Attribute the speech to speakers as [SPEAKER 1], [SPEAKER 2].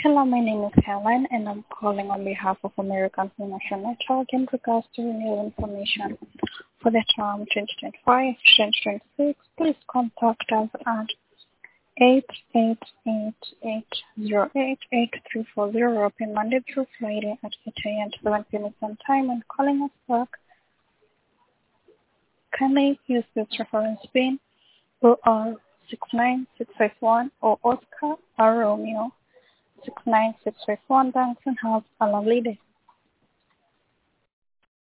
[SPEAKER 1] Hello, my name is Helen, and I'm calling on behalf of American Financial Network in regards to renewal information for the term 2025-2026. Please contact us at 888-808-8340, open Monday through Friday at 8 a.m. to 7 p.m. Eastern Time, and calling us back. Kindly use this reference pin OR69651 or Oscar or Romeo 69651. Thanks and have a lovely day.